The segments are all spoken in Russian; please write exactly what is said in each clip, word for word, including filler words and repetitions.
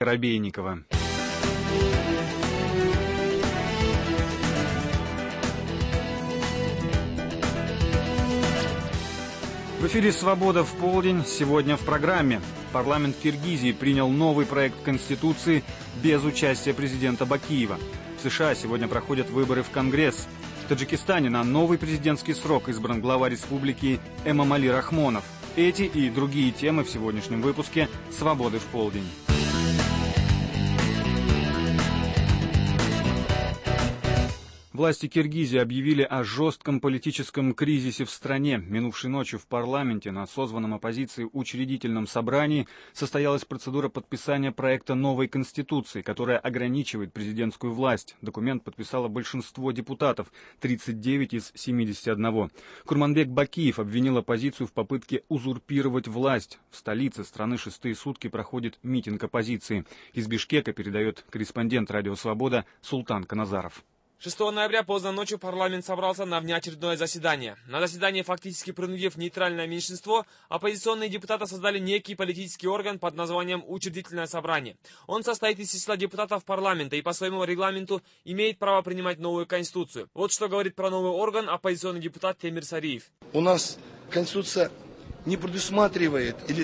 Коробейникова. В эфире «Свобода в полдень». Сегодня в программе. Парламент Киргизии принял новый проект Конституции без участия президента Бакиева. В США сегодня проходят выборы в Конгресс. В Таджикистане на новый президентский срок избран глава республики Эмомали Рахмонов. Эти и другие темы в сегодняшнем выпуске «Свободы в полдень». Власти Киргизии объявили о жестком политическом кризисе в стране. Минувшей ночью в парламенте на созванном оппозицией учредительном собрании состоялась процедура подписания проекта новой конституции, которая ограничивает президентскую власть. Документ подписало большинство депутатов, тридцать девять из семидесяти одного. Курманбек Бакиев обвинил оппозицию в попытке узурпировать власть. В столице страны шестые сутки проходит митинг оппозиции. Из Бишкека передает корреспондент «Радио Свобода» Султан Каназаров. шестого ноября поздно ночью парламент собрался на внеочередное заседание. На заседании, фактически принудив нейтральное меньшинство, оппозиционные депутаты создали некий политический орган под названием «Учредительное собрание». Он состоит из числа депутатов парламента и по своему регламенту имеет право принимать новую конституцию. Вот что говорит про новый орган оппозиционный депутат Темир Сариев. У нас конституция не предусматривает или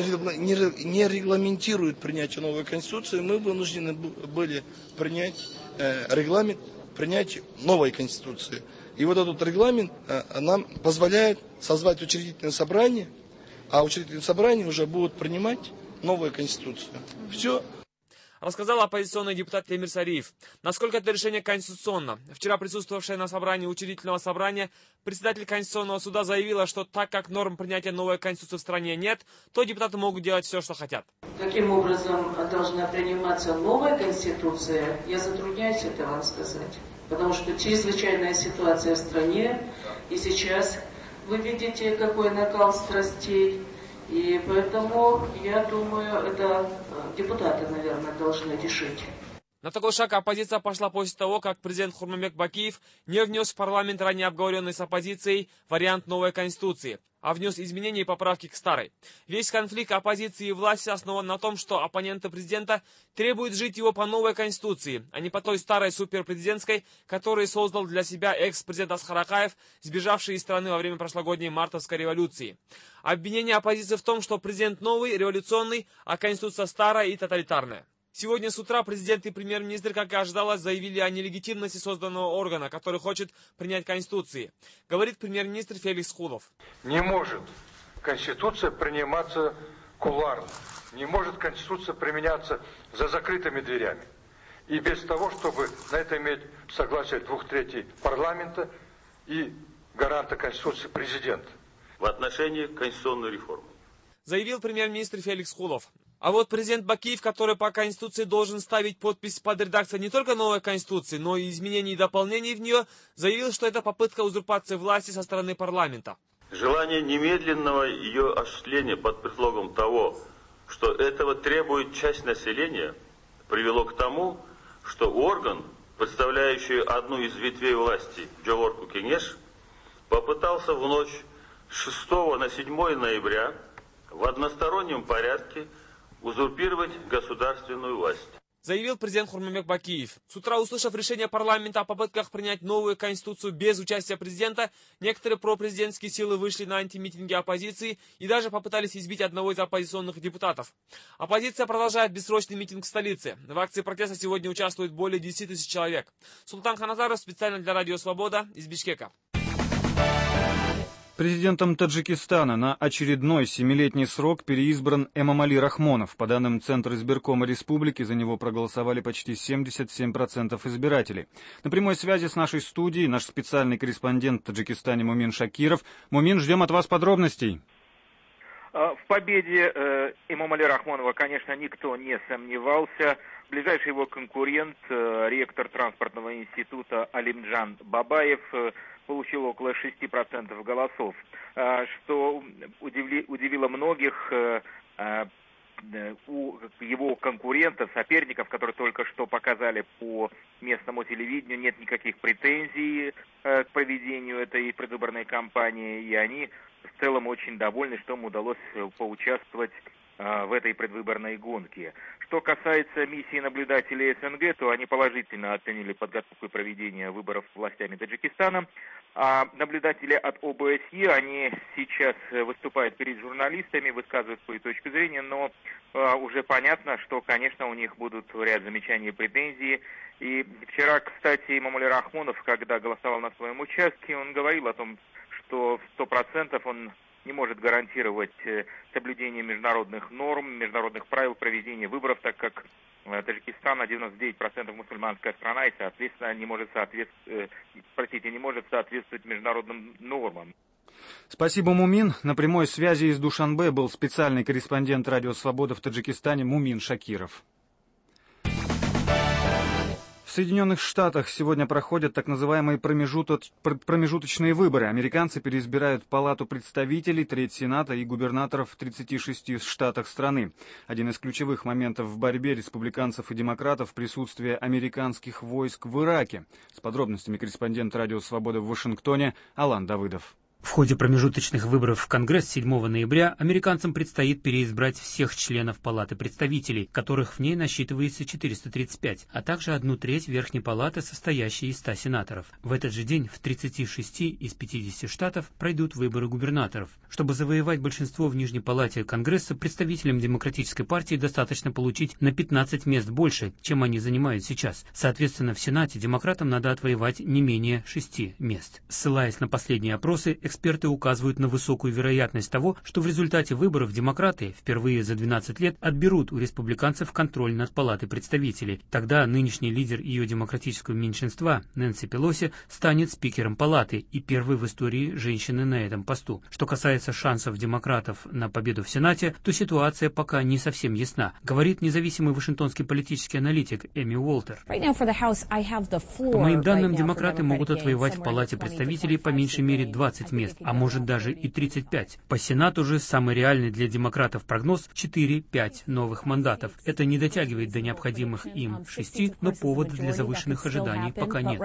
не регламентирует принятие новой конституции. Мы вынуждены были принять э, регламент, принять новой конституции. И вот этот регламент а, нам позволяет созвать учредительное собрание, а учредительное собрание уже будет принимать новую конституцию. Все. Рассказал оппозиционный депутат Темир Сариев. Насколько это решение конституционно? Вчера присутствовавшая на собрании учредительного собрания председатель Конституционного суда заявила, что так как норм принятия новой конституции в стране нет, то депутаты могут делать все, что хотят. Каким образом должна приниматься новая конституция, я затрудняюсь это вам сказать. Потому что чрезвычайная ситуация в стране, и сейчас вы видите, какой накал страстей. И поэтому, я думаю, это депутаты, наверное, должны решить. На такой шаг оппозиция пошла после того, как президент Курманбек Бакиев не внес в парламент ранее обговоренный с оппозицией вариант новой конституции, а внес изменения и поправки к старой. Весь конфликт оппозиции и власти основан на том, что оппоненты президента требуют жить его по новой конституции, а не по той старой суперпрезидентской, которую создал для себя экс-президент Аскар Акаев, сбежавший из страны во время прошлогодней мартовской революции. Обвинение оппозиции в том, что президент новый, революционный, а конституция старая и тоталитарная. Сегодня с утра президент и премьер-министр, как и ожидалось, заявили о нелегитимности созданного органа, который хочет принять Конституции. Говорит премьер-министр Феликс Хулов. Не может Конституция приниматься кулуарно. Не может Конституция применяться за закрытыми дверями. И без того, чтобы на это иметь согласие двух третей парламента и гаранта Конституции президента. В отношении конституционной реформы. Заявил премьер-министр Феликс Хулов. А вот президент Бакиев, который по Конституции должен ставить подпись под редакцией не только новой Конституции, но и изменений и дополнений в нее, заявил, что это попытка узурпации власти со стороны парламента. Желание немедленного ее осуществления под предлогом того, что этого требует часть населения, привело к тому, что орган, представляющий одну из ветвей власти, Джоворку Кенеш, попытался в ночь с шестого на седьмое ноября в одностороннем порядке узурпировать государственную власть. Заявил президент Курманбек Бакиев. С утра, услышав решение парламента о попытках принять новую конституцию без участия президента, некоторые пропрезидентские силы вышли на антимитинги оппозиции и даже попытались избить одного из оппозиционных депутатов. Оппозиция продолжает бессрочный митинг в столице. В акции протеста сегодня участвует более десяти тысяч человек. Султан Каназаров специально для Радио Свобода из Бишкека. Президентом Таджикистана на очередной семилетний срок переизбран Эмомали Рахмонов. По данным Центра избиркома республики, за него проголосовали почти семьдесят семь процентов избирателей. На прямой связи с нашей студией наш специальный корреспондент в Таджикистане Мумин Шакиров. Мумин, ждем от вас подробностей. В победе Эмомали Рахмонова, конечно, никто не сомневался. Ближайший его конкурент, ректор транспортного института Алимджан Бабаев, получил около шести процентов голосов, что удивили, удивило многих. У его конкурентов, соперников, которые только что показали по местному телевидению, нет никаких претензий к проведению этой предвыборной кампании, и они в целом очень довольны, что им удалось поучаствовать в этой предвыборной гонке. Что касается миссии наблюдателей СНГ, то они положительно оценили подготовку и проведение выборов властями Таджикистана. А наблюдатели от ОБСЕ, они сейчас выступают перед журналистами, высказывают свою точку зрения, но а, уже понятно, что, конечно, у них будут ряд замечаний и претензий. И вчера, кстати, Эмомали Рахмонов, когда голосовал на своем участке, он говорил о том, что сто процентов он не может гарантировать соблюдение международных норм, международных правил проведения выборов, так как Таджикистан девяносто девять процентов мусульманская страна и, соответственно, не может соответствовать, простите, не может соответствовать международным нормам. Спасибо, Мумин. На прямой связи из Душанбе был специальный корреспондент Радио Свобода в Таджикистане Мумин Шакиров. В Соединенных Штатах сегодня проходят так называемые промежуточ... промежуточные выборы. Американцы переизбирают Палату представителей, треть Сената и губернаторов в тридцати шести штатах страны. Один из ключевых моментов в борьбе республиканцев и демократов – присутствие американских войск в Ираке. С подробностями корреспондент Радио Свобода в Вашингтоне Алан Давыдов. В ходе промежуточных выборов в Конгресс седьмого ноября американцам предстоит переизбрать всех членов Палаты представителей, которых в ней насчитывается четыреста тридцать пять, а также одну треть Верхней Палаты, состоящей из ста сенаторов. В этот же день в тридцати шести из пятидесяти штатов пройдут выборы губернаторов. Чтобы завоевать большинство в Нижней Палате Конгресса, представителям Демократической партии достаточно получить на пятнадцать мест больше, чем они занимают сейчас. Соответственно, в Сенате демократам надо отвоевать не менее шести мест. Ссылаясь на последние опросы, эксперты указывают на высокую вероятность того, что в результате выборов демократы впервые за двенадцать лет отберут у республиканцев контроль над Палатой представителей. Тогда нынешний лидер ее демократического меньшинства, Нэнси Пелоси, станет спикером Палаты и первой в истории женщины на этом посту. Что касается шансов демократов на победу в Сенате, то ситуация пока не совсем ясна, говорит независимый вашингтонский политический аналитик Эми Уолтер. По моим данным, демократы могут отвоевать в Палате представителей по меньшей мере двадцать мест, а может даже и тридцать пять. По Сенату же самый реальный для демократов прогноз – четыре-пять новых мандатов. Это не дотягивает до необходимых им шести, но повода для завышенных ожиданий пока нет.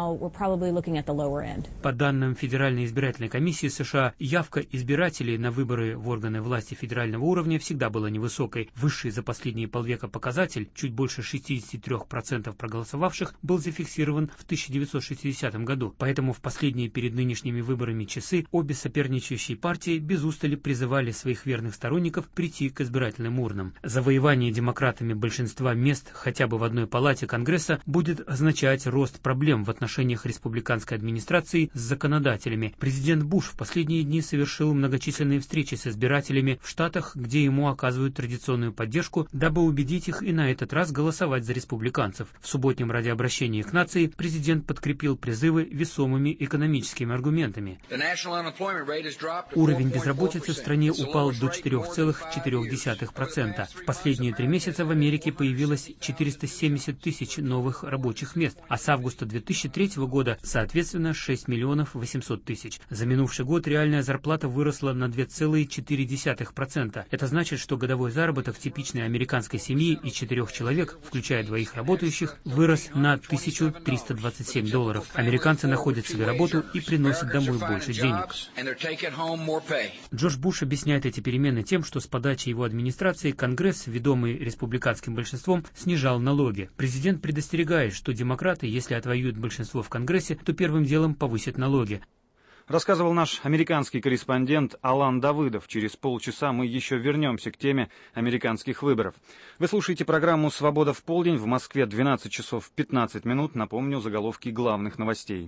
По данным Федеральной избирательной комиссии США, явка избирателей на выборы в органы власти федерального уровня всегда была невысокой. Высший за последние полвека показатель, чуть больше шестьдесят три процента проголосовавших, был зафиксирован в тысяча девятьсот шестидесятом году. Поэтому в последние перед нынешними выборами часы обе соперничающие партии без устали призывали своих верных сторонников прийти к избирательным урнам. Завоевание демократами большинства мест хотя бы в одной палате Конгресса будет означать рост проблем в отношениях республиканской администрации с законодателями. Президент Буш в последние дни совершил многочисленные встречи с избирателями в штатах, где ему оказывают традиционную поддержку, дабы убедить их и на этот раз голосовать за республиканцев. В субботнем радиообращении к нации президент подкрепил призывы весомыми экономическими аргументами. Уровень безработицы в стране упал до четырёх целых четырёх десятых процента. В последние три месяца в Америке появилось четыреста семьдесят тысяч новых рабочих мест, а с августа две тысячи третьего года, соответственно, шесть миллионов восемьсот тысяч. За минувший год реальная зарплата выросла на два целых четыре десятых процента. Это значит, что годовой заработок типичной американской семьи из четырех человек, включая двоих работающих, вырос на тысячу триста двадцать семь долларов. Американцы находят себе работу и приносят домой больше денег. Джордж Буш объясняет эти перемены тем, что с подачи его администрации Конгресс, ведомый республиканским большинством, снижал налоги. Президент предостерегает, что демократы, если отвоюют большинство в Конгрессе, то первым делом повысят налоги. Рассказывал наш американский корреспондент Алан Давыдов. Через полчаса мы еще вернемся к теме американских выборов. Вы слушаете программу «Свобода в полдень». В Москве двенадцать часов пятнадцать минут. Напомню заголовки главных новостей.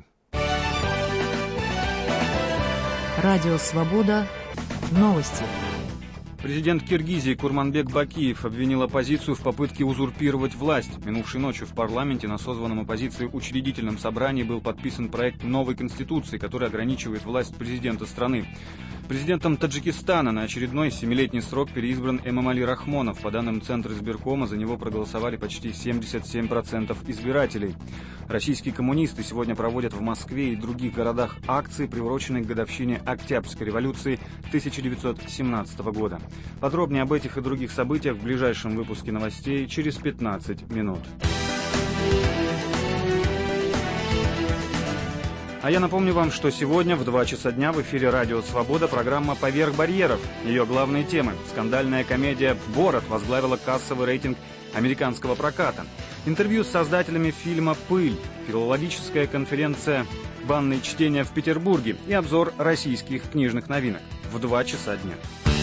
Радио «Свобода». Новости. Президент Киргизии Курманбек Бакиев обвинил оппозицию в попытке узурпировать власть. Минувшей ночью в парламенте на созванном оппозицией учредительном собрании был подписан проект новой конституции, который ограничивает власть президента страны. Президентом Таджикистана на очередной семилетний срок переизбран Эмомали Рахмонов. По данным Центра избиркома, за него проголосовали почти семьдесят семь процентов избирателей. Российские коммунисты сегодня проводят в Москве и других городах акции, приуроченные к годовщине Октябрьской революции тысяча девятьсот семнадцатого года. Подробнее об этих и других событиях в ближайшем выпуске новостей через пятнадцать минут. А я напомню вам, что сегодня в два часа дня в эфире «Радио Свобода» программа «Поверх барьеров». Ее главные темы. Скандальная комедия «Борат» возглавила кассовый рейтинг американского проката. Интервью с создателями фильма «Пыль», филологическая конференция «Банные чтения» в Петербурге и обзор российских книжных новинок в два часа дня.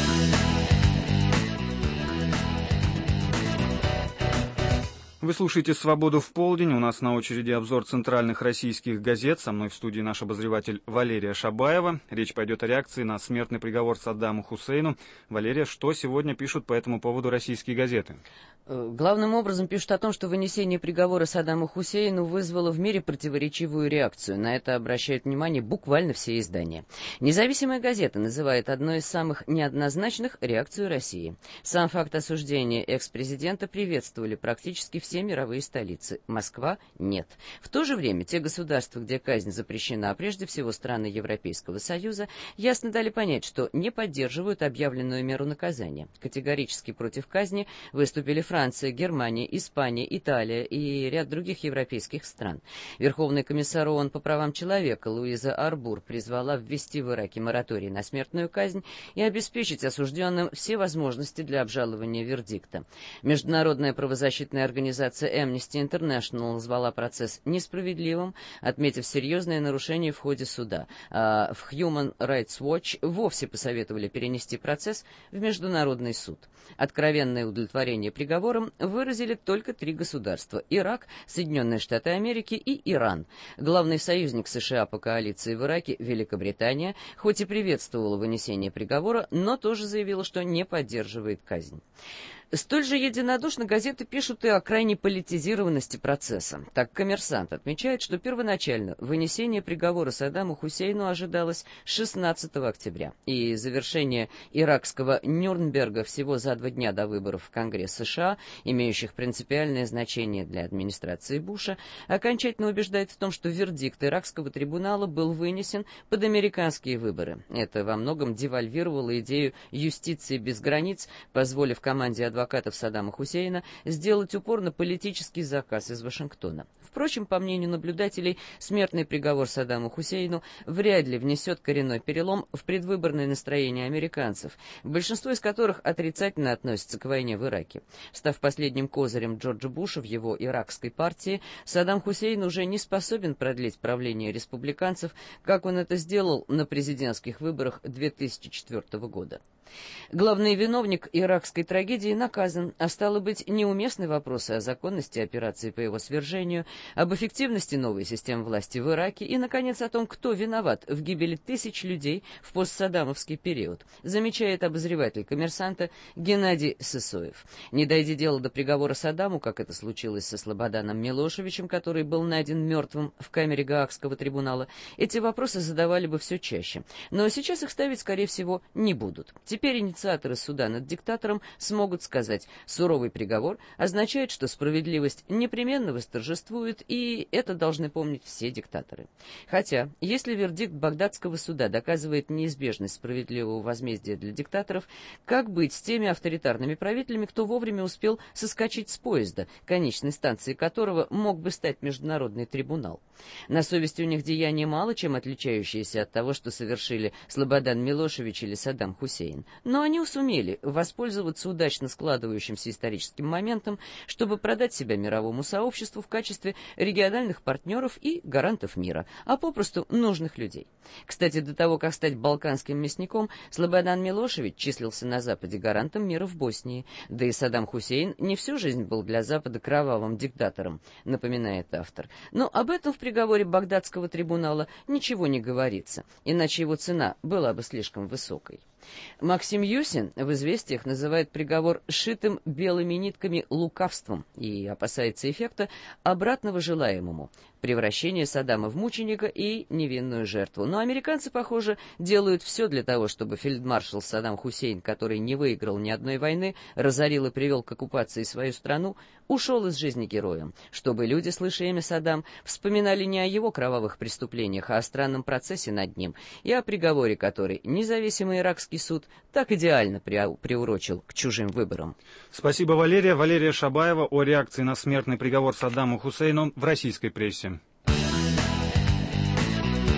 Вы слушаете «Свободу в полдень». У нас на очереди обзор центральных российских газет. Со мной в студии наш обозреватель Валерия Шабаева. Речь пойдет о реакции на смертный приговор Саддаму Хусейну. Валерия, что сегодня пишут по этому поводу российские газеты? Главным образом пишут о том, что вынесение приговора Саддаму Хусейну вызвало в мире противоречивую реакцию. На это обращают внимание буквально все издания. Независимая газета называет одной из самых неоднозначных реакцию России. Сам факт осуждения экс-президента приветствовали практически все мировые столицы. Москва – нет. В то же время те государства, где казнь запрещена, прежде всего страны Европейского Союза, ясно дали понять, что не поддерживают объявленную меру наказания. Категорически против казни выступили Франция, Германия, Испания, Италия и ряд других европейских стран. Верховный комиссар ООН по правам человека Луиза Арбур призвала ввести в Ираке мораторий на смертную казнь и обеспечить осужденным все возможности для обжалования вердикта. Международная правозащитная организация Amnesty International назвала процесс несправедливым, отметив серьезные нарушения в ходе суда. А в Human Rights Watch вовсе посоветовали перенести процесс в Международный суд. Откровенное удовлетворение приговором выразили только три государства – Ирак, Соединенные Штаты Америки и Иран. Главный союзник США по коалиции в Ираке, Великобритания, хоть и приветствовала вынесение приговора, но тоже заявила, что не поддерживает казнь. Столь же единодушно газеты пишут и о крайней политизированности процесса. Так, «Коммерсант» отмечает, что первоначально вынесение приговора Саддаму Хусейну ожидалось шестнадцатого октября, и завершение иракского Нюрнберга всего за два дня до выборов в Конгресс США, имеющих принципиальное значение для администрации Буша, окончательно убеждает в том, что вердикт иракского трибунала был вынесен под американские выборы. Это во многом девальвировало идею юстиции без границ, позволив команде адвокатов адвокатов Саддама Хусейна сделать упор на политический заказ из Вашингтона. Впрочем, по мнению наблюдателей, смертный приговор Саддаму Хусейну вряд ли внесет коренной перелом в предвыборное настроение американцев, большинство из которых отрицательно относятся к войне в Ираке. Став последним козырем Джорджа Буша в его иракской партии, Саддам Хусейн уже не способен продлить правление республиканцев, как он это сделал на президентских выборах две тысячи четвёртого года. Главный виновник иракской трагедии наказан, а стало быть, неуместны вопросы о законности операции по его свержению, об эффективности новой системы власти в Ираке и, наконец, о том, кто виноват в гибели тысяч людей в постсаддамовский период, замечает обозреватель «Коммерсанта» Геннадий Сысоев. Не дойдя дело до приговора Саддаму, как это случилось со Слободаном Милошевичем, который был найден мертвым в камере Гаагского трибунала, эти вопросы задавали бы все чаще. Но сейчас их ставить, скорее всего, не будут. Теперь инициаторы суда над диктатором смогут сказать: суровый приговор означает, что справедливость непременно восторжествует, и это должны помнить все диктаторы. Хотя, если вердикт багдадского суда доказывает неизбежность справедливого возмездия для диктаторов, как быть с теми авторитарными правителями, кто вовремя успел соскочить с поезда, конечной станцией которого мог бы стать международный трибунал? На совести у них деяния мало чем отличающиеся от того, что совершили Слободан Милошевич или Саддам Хусейн. Но они сумели воспользоваться удачно складывающимся историческим моментом, чтобы продать себя мировому сообществу в качестве региональных партнеров и гарантов мира, а попросту нужных людей. Кстати, до того, как стать балканским мясником, Слободан Милошевич числился на Западе гарантом мира в Боснии, да и Саддам Хусейн не всю жизнь был для Запада кровавым диктатором, напоминает автор. Но об этом в приговоре багдадского трибунала ничего не говорится, иначе его цена была бы слишком высокой. Максим Юсин в «Известиях» называет приговор «шитым белыми нитками лукавством» и опасается эффекта обратного желаемому – превращение Саддама в мученика и невинную жертву. Но американцы, похоже, делают все для того, чтобы фельдмаршал Саддам Хусейн, который не выиграл ни одной войны, разорил и привел к оккупации свою страну, ушел из жизни героем, чтобы люди, слыша имя Саддам, вспоминали не о его кровавых преступлениях, а о странном процессе над ним и о приговоре, который независимый иракский суд так идеально приурочил к чужим выборам. Спасибо, Валерия. Валерия Шабаева о реакции на смертный приговор Саддаму Хусейну в российской прессе.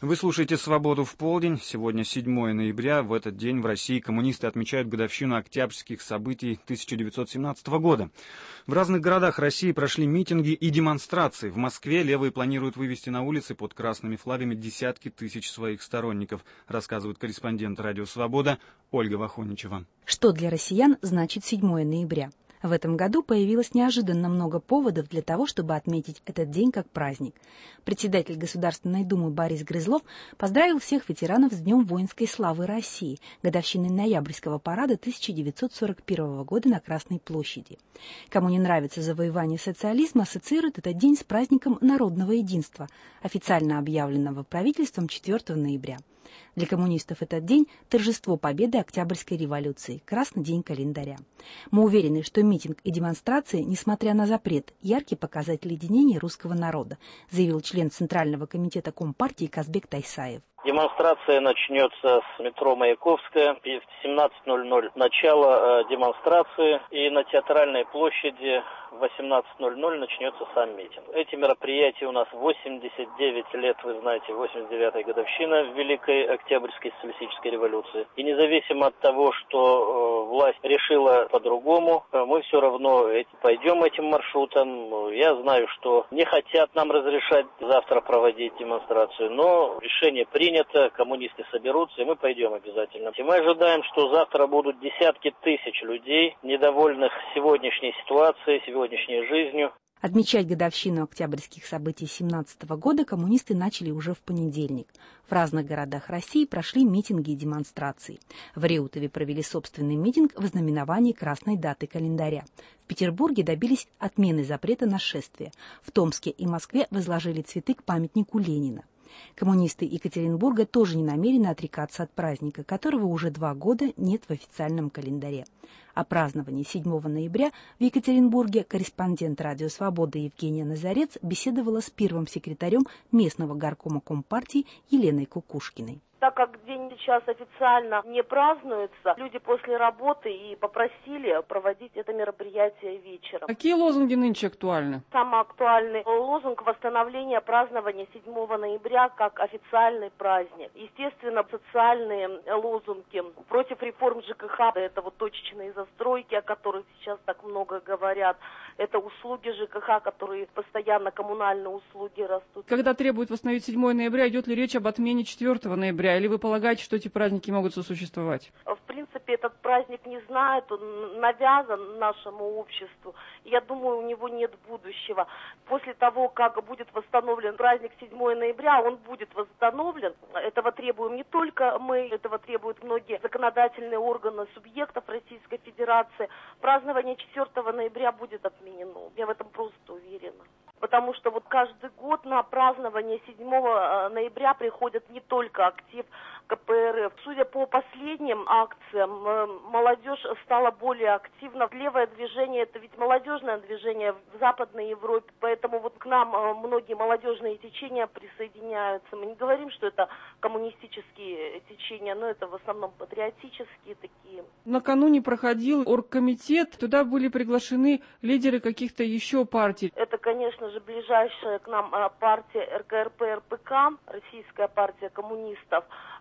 Вы слушаете «Свободу в полдень». Сегодня седьмое ноября. В этот день в России коммунисты отмечают годовщину октябрьских событий тысяча девятьсот семнадцатого года. В разных городах России прошли митинги и демонстрации. В Москве левые планируют вывести на улицы под красными флагами десятки тысяч своих сторонников, рассказывает корреспондент «Радио Свобода» Ольга Вахоничева. Что для россиян значит седьмое ноября? В этом году появилось неожиданно много поводов для того, чтобы отметить этот день как праздник. Председатель Государственной Думы Борис Грызлов поздравил всех ветеранов с Днем воинской славы России, годовщиной ноябрьского парада тысяча девятьсот сорок первого года на Красной площади. Кому не нравится завоевание социализма, ассоциирует этот день с праздником народного единства, официально объявленного правительством четвёртого ноября. Для коммунистов этот день – торжество победы Октябрьской революции, красный день календаря. Мы уверены, что митинг и демонстрации, несмотря на запрет, яркий показатель единения русского народа, заявил член Центрального комитета Компартии Казбек Тайсаев. Демонстрация начнется с метро Маяковская в семнадцать ноль ноль. Начало э, демонстрации, и на Театральной площади в восемнадцать ноль ноль начнется сам митинг. Эти мероприятия у нас восемьдесят девять лет, вы знаете, восемьдесят девятая годовщина Великой Октябрьской социалистической революции. И независимо от того, что э, власть решила по-другому, э, мы все равно эти, пойдем этим маршрутом. Я знаю, что не хотят нам разрешать завтра проводить демонстрацию, но решение принято. Коммунисты соберутся, и мы пойдем обязательно. И мы ожидаем, что завтра будут десятки тысяч людей, недовольных сегодняшней ситуацией, сегодняшней жизнью. Отмечать годовщину октябрьских событий семнадцатого года коммунисты начали уже в понедельник. В разных городах России прошли митинги и демонстрации. В Реутове провели собственный митинг в ознаменовании красной даты календаря. В Петербурге добились отмены запрета на шествие. В Томске и Москве возложили цветы к памятнику Ленина. Коммунисты Екатеринбурга тоже не намерены отрекаться от праздника, которого уже два года нет в официальном календаре. О праздновании седьмого ноября в Екатеринбурге корреспондент «Радио Свобода» Евгения Назарец беседовала с первым секретарем местного горкома Компартии Еленой Кукушкиной. Так как день сейчас официально не празднуется, люди после работы и попросили проводить это мероприятие вечером. Какие лозунги нынче актуальны? Самый актуальный лозунг восстановления празднования седьмого ноября как официальный праздник. Естественно, социальные лозунги против реформ ЖКХ, это вот точечные застройки, о которых сейчас так много говорят, это услуги ЖКХ, которые постоянно, коммунальные услуги растут. Когда требуют восстановить седьмое ноября, идет ли речь об отмене четвёртого ноября? Или вы полагаете, что эти праздники могут сосуществовать? В принципе, этот праздник не знает, он навязан нашему обществу. Я думаю, у него нет будущего. После того, как будет восстановлен праздник седьмого ноября, он будет восстановлен. Этого требуем не только мы, этого требуют многие законодательные органы субъектов Российской Федерации. Празднование четвёртого ноября будет отменено. Я в этом просто уверена. Потому что вот каждый год на празднование седьмого ноября приходит не только актив ка пэ эр эф. Судя по последним акциям, молодежь стала более активна. Левое движение – это ведь молодежное движение в Западной Европе, поэтому вот к нам многие молодежные течения присоединяются. Мы не говорим, что это коммунистические течения, но это в основном патриотические такие. Накануне проходил оргкомитет, туда были приглашены лидеры каких-то еще партий. Это, конечно же, ближайшая к нам партия эр ка эр пэ эр пэ ка, Российская партия коммунистов.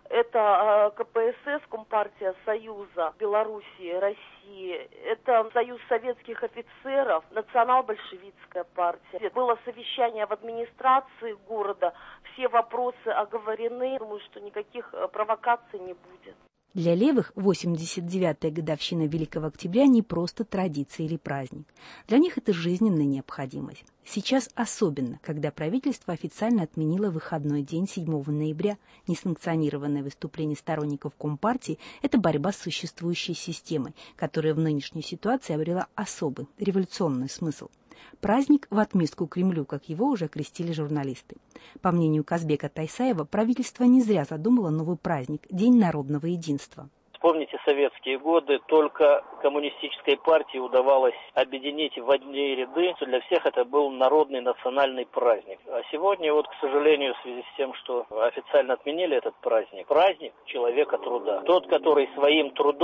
Это ка пэ эс эс, Компартия Союза Белоруссии, России. Это Союз советских офицеров, Национал-большевистская партия. Было совещание в администрации города, все вопросы оговорены. Думаю, что никаких провокаций не будет. Для левых восемьдесят девятая годовщина Великого Октября не просто традиция или праздник. Для них это жизненная необходимость. Сейчас особенно, когда правительство официально отменило выходной день седьмого ноября. Несанкционированное выступление сторонников Компартии – это борьба с существующей системой, которая в нынешней ситуации обрела особый, революционный смысл. Праздник в отместку Кремлю, как его уже окрестили журналисты. По мнению Казбека Тайсаева, правительство не зря задумало новый праздник – День народного единства. Вспомните советские годы, только коммунистической партии удавалось объединить в одни ряды. Для всех это был народный национальный праздник. А сегодня, вот, к сожалению, в связи с тем, что официально отменили этот праздник, праздник человека труда. Тот, который своим трудом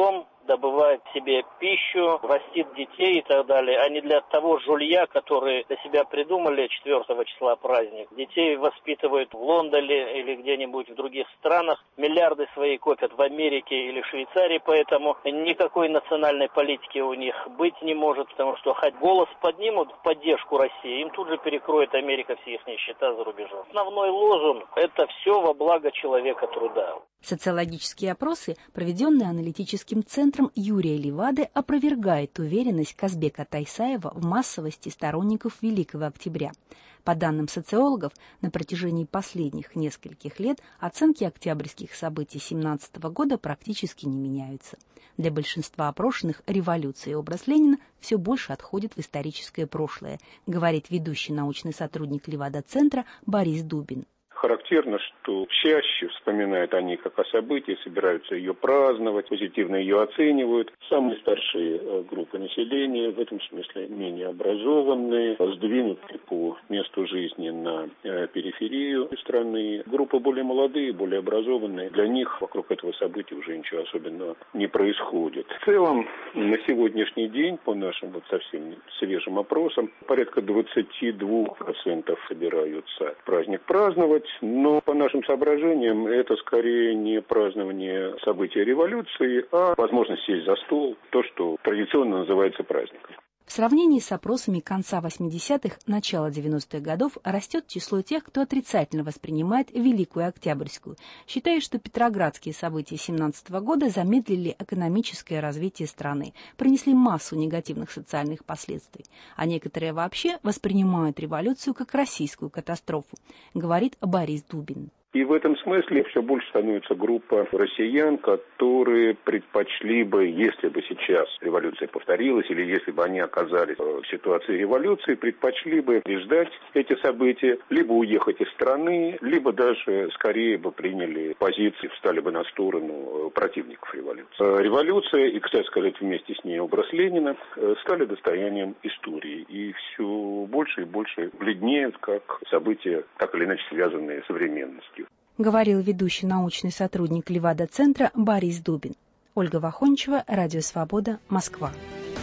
добывает себе пищу, растит детей и так далее, а не для того жулья, который для себя придумали четвёртого числа праздник. Детей воспитывают в Лондоне или где-нибудь в других странах, миллиарды свои копят в Америке или в Швейцарии, поэтому никакой национальной политики у них быть не может, потому что хоть голос поднимут в поддержку России, им тут же перекроет Америка все их счета за рубежом. Основной лозунг – это все во благо человека труда. Социологические опросы, проведенные аналитическим центром Юрия Левады, опровергают уверенность Казбека Тайсаева в массовости сторонников Великого Октября. По данным социологов, на протяжении последних нескольких лет оценки октябрьских событий тысяча девятьсот семнадцатого года практически не меняются. Для большинства опрошенных революция и образ Ленина все больше отходит в историческое прошлое, говорит ведущий научный сотрудник Левада-центра Борис Дубин. Характерно, что чаще вспоминают о ней как о событии, собираются ее праздновать, позитивно ее оценивают. Самые старшие группы населения, в этом смысле менее образованные, сдвинутые по месту жизни на периферию страны. Группы более молодые, более образованные. Для них вокруг этого события уже ничего особенного не происходит. В целом, на сегодняшний день, по нашим вот совсем свежим опросам, порядка двадцать два процента собираются праздник праздновать. Но по нашим соображениям это скорее не празднование события революции, а возможность сесть за стол, то, что традиционно называется праздником. В сравнении с опросами конца восьмидесятых, начала девяностых годов растет число тех, кто отрицательно воспринимает Великую Октябрьскую, считая, что петроградские события семнадцатого года замедлили экономическое развитие страны, принесли массу негативных социальных последствий, а некоторые вообще воспринимают революцию как российскую катастрофу, говорит Борис Дубин. И в этом смысле все больше становится группа россиян, которые предпочли бы, если бы сейчас революция повторилась, или если бы они оказались в ситуации революции, предпочли бы переждать эти события, либо уехать из страны, либо даже скорее бы приняли позиции, встали бы на сторону противников революции. Революция, и, кстати сказать, вместе с ней образ Ленина, стали достоянием истории. И все больше и больше бледнеют как события, так или иначе связанные с современностью. Говорил ведущий научный сотрудник Левада-центра Борис Дубин. Ольга Вахончева, Радио Свобода, Москва.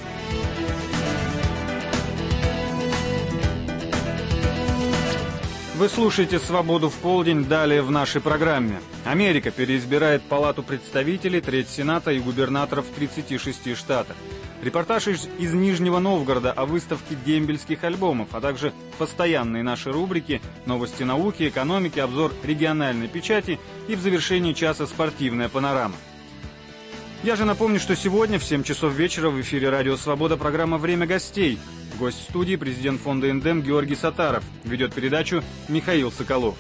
Вы слушаете «Свободу в полдень», далее в нашей программе. Америка переизбирает Палату представителей, треть Сената и губернаторов в тридцати шести штатах. Репортаж из, из Нижнего Новгорода о выставке дембельских альбомов, а также постоянные наши рубрики «Новости науки», «Экономики», обзор региональной печати и в завершении часа «Спортивная панорама». Я же напомню, что сегодня в семь часов вечера в эфире «Радио Свобода» программа «Время гостей». Гость студии — президент фонда «Эндем» Георгий Сатаров. Ведет передачу Михаил Соколов.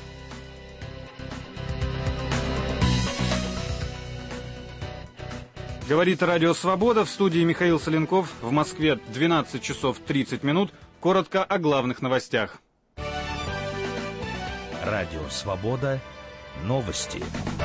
Говорит Радио Свобода, в студии Михаил Соленков, в Москве двенадцать часов тридцать минут. Коротко о главных новостях. Радио Свобода. Новости.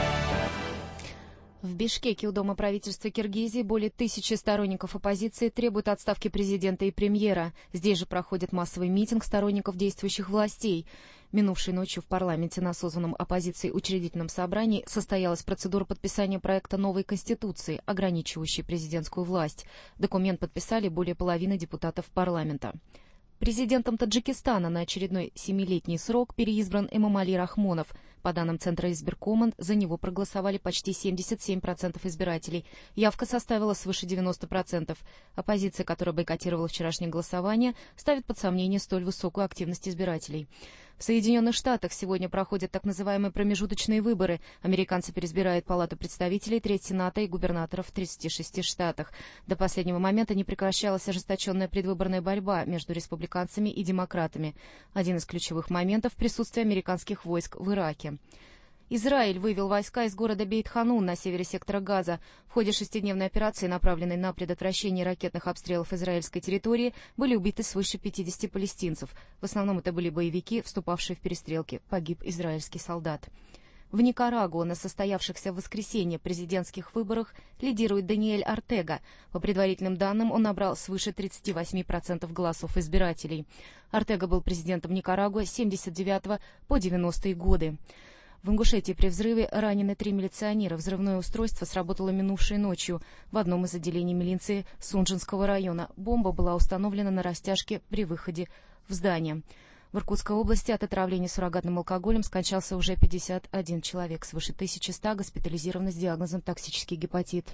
В Бишкеке у Дома правительства Киргизии более тысячи сторонников оппозиции требуют отставки президента и премьера. Здесь же проходит массовый митинг сторонников действующих властей. Минувшей ночью в парламенте на созванном оппозицией учредительном собрании состоялась процедура подписания проекта новой Конституции, ограничивающей президентскую власть. Документ подписали более половины депутатов парламента. Президентом Таджикистана на очередной семилетний срок переизбран Эмомали Рахмонов. По данным Центра избиркома, за него проголосовали почти семьдесят семь процентов избирателей. Явка составила свыше девяноста процентов. Оппозиция, которая бойкотировала вчерашнее голосование, ставит под сомнение столь высокую активность избирателей. В Соединенных Штатах сегодня проходят так называемые промежуточные выборы. Американцы переизбирают Палату представителей, треть Сената и губернаторов в тридцати шести штатах. До последнего момента не прекращалась ожесточенная предвыборная борьба между республиканцами и демократами. Один из ключевых моментов – присутствие американских войск в Ираке. Израиль вывел войска из города Бейт-Ханун на севере сектора Газа. В ходе шестидневной операции, направленной на предотвращение ракетных обстрелов израильской территории, были убиты свыше пятидесяти палестинцев. В основном это были боевики, вступавшие в перестрелки. Погиб израильский солдат. В Никарагуа на состоявшихся в воскресенье президентских выборах лидирует Даниэль Ортега. По предварительным данным, он набрал свыше тридцати восьми процентов голосов избирателей. Ортега был президентом Никарагуа с семьдесят девятого по девяностые годы. В Ингушетии при взрыве ранены три милиционера. Взрывное устройство сработало минувшей ночью в одном из отделений милиции Сунжинского района. Бомба была установлена на растяжке при выходе в здание. В Иркутской области от отравления суррогатным алкоголем скончался уже пятьдесят один человек. Свыше тысячи ста госпитализированы с диагнозом токсический гепатит.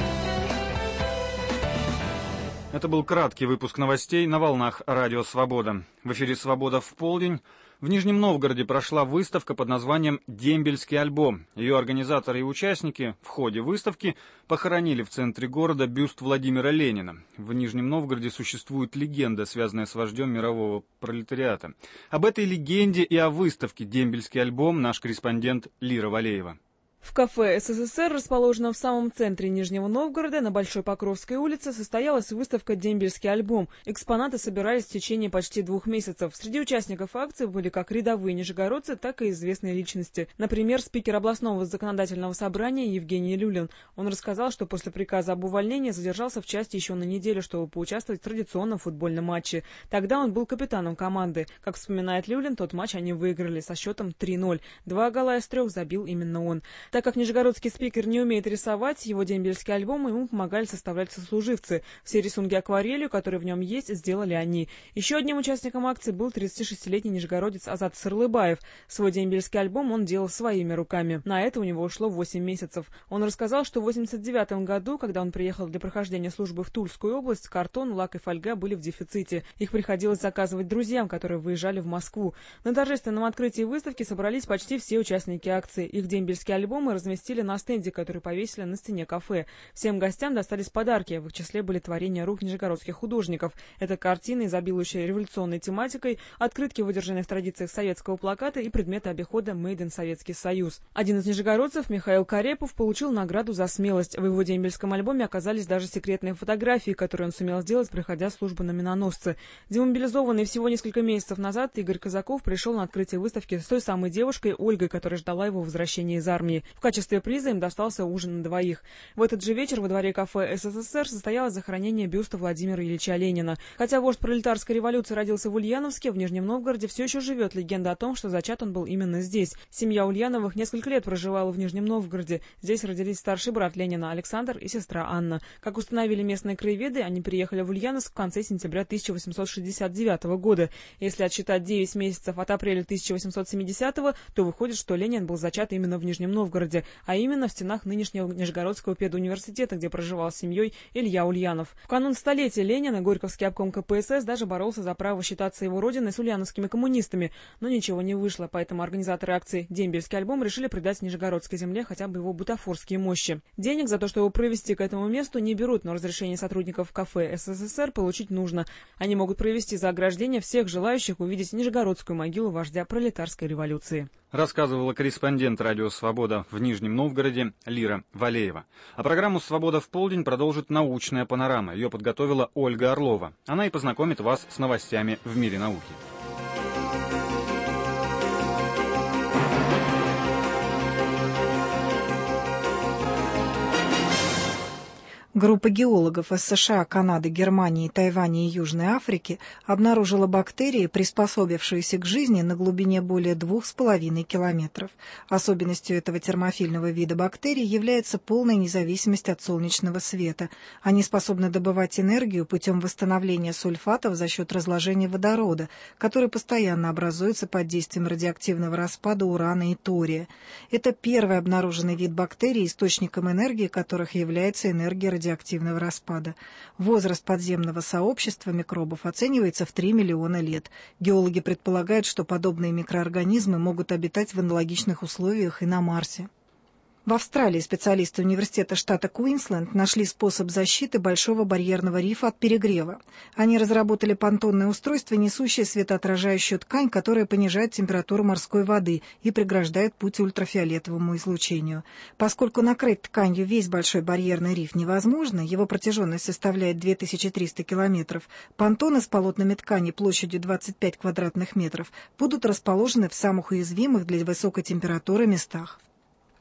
Это был краткий выпуск новостей на волнах Радио Свобода. В эфире «Свобода в полдень». В Нижнем Новгороде прошла выставка под названием «Дембельский альбом». Ее организаторы и участники в ходе выставки похоронили в центре города бюст Владимира Ленина. В Нижнем Новгороде существует легенда, связанная с вождем мирового пролетариата. Об этой легенде и о выставке «Дембельский альбом» наш корреспондент Лира Валеева. В кафе СССР, расположенном в самом центре Нижнего Новгорода, на Большой Покровской улице, состоялась выставка «Дембельский альбом». Экспонаты собирались в течение почти двух месяцев. Среди участников акции были как рядовые нижегородцы, так и известные личности. Например, спикер областного законодательного собрания Евгений Люлин. Он рассказал, что после приказа об увольнении задержался в части еще на неделю, чтобы поучаствовать в традиционном футбольном матче. Тогда он был капитаном команды. Как вспоминает Люлин, тот матч они выиграли со счетом три ноль. Два гола из трех забил именно он. Так как нижегородский спикер не умеет рисовать, его дембельский альбом ему помогали составлять сослуживцы. Все рисунки акварелью, которые в нем есть, сделали они. Еще одним участником акции был тридцатишестилетний нижегородец Азат Сырлыбаев. Свой дембельский альбом он делал своими руками. На это у него ушло восемь месяцев. Он рассказал, что в восемьдесят девятом году, когда он приехал для прохождения службы в Тульскую область, картон, лак и фольга были в дефиците. Их приходилось заказывать друзьям, которые выезжали в Москву. На торжественном открытии выставки собрались почти все участники акции. Их дембельский альбом мы разместили на стенде, который повесили на стене кафе. Всем гостям достались подарки. В их числе были творения рук нижегородских художников. Это картины, изобилующие революционной тематикой, открытки, выдержанные в традициях советского плаката, и предметы обихода «Made in Советский Союз». Один из нижегородцев, Михаил Карепов, получил награду за смелость. В его дембельском альбоме оказались даже секретные фотографии, которые он сумел сделать, проходя службу на миноносце. Демобилизованный всего несколько месяцев назад, Игорь Казаков пришел на открытие выставки с той самой девушкой Ольгой, которая ждала его возвращения из армии. В качестве приза им достался ужин на двоих. В этот же вечер во дворе кафе СССР состоялось захоронение бюста Владимира Ильича Ленина. Хотя вождь пролетарской революции родился в Ульяновске, в Нижнем Новгороде все еще живет легенда о том, что зачат он был именно здесь. Семья Ульяновых несколько лет проживала в Нижнем Новгороде. Здесь родились старший брат Ленина Александр и сестра Анна. Как установили местные краеведы, они приехали в Ульяновск в конце сентября тысяча восемьсот шестьдесят девятого года. Если отсчитать девять месяцев от апреля тысяча восемьсот семидесятого, то выходит, что Ленин был зачат именно в Нижнем Новгороде, а именно в стенах нынешнего Нижегородского педуниверситета, где проживал с семьей Илья Ульянов. В канун столетия Ленина Горьковский обком ка пэ эс эс даже боролся за право считаться его родиной с ульяновскими коммунистами, но ничего не вышло, поэтому организаторы акции «Дембельский альбом» решили придать нижегородской земле хотя бы его бутафорские мощи. Денег за то, чтобы провести к этому месту, не берут, но разрешение сотрудников кафе эс эс эс эр получить нужно. Они могут провести за ограждение всех желающих увидеть нижегородскую могилу вождя пролетарской революции. Рассказывала корреспондент «Радио Свобода» в Нижнем Новгороде Лира Валеева. А программу «Свобода в полдень» продолжит научная панорама. Ее подготовила Ольга Орлова. Она и познакомит вас с новостями в мире науки. Группа геологов из США, Канады, Германии, Тайваня и Южной Африки обнаружила бактерии, приспособившиеся к жизни на глубине более двух с половиной километров. Особенностью этого термофильного вида бактерий является полная независимость от солнечного света. Они способны добывать энергию путем восстановления сульфатов за счет разложения водорода, который постоянно образуется под действием радиоактивного распада урана и тория. Это первый обнаруженный вид бактерий, источником энергии которых является энергия радиоактивного радиоактивного распада. Возраст подземного сообщества микробов оценивается в три миллиона лет. Геологи предполагают, что подобные микроорганизмы могут обитать в аналогичных условиях и на Марсе. В Австралии специалисты университета штата Квинсленд нашли способ защиты Большого барьерного рифа от перегрева. Они разработали понтонное устройство, несущее светоотражающую ткань, которая понижает температуру морской воды и преграждает путь ультрафиолетовому излучению. Поскольку накрыть тканью весь Большой барьерный риф невозможно, его протяженность составляет две тысячи триста километров, понтоны с полотнами ткани площадью двадцать пять квадратных метров будут расположены в самых уязвимых для высокой температуры местах.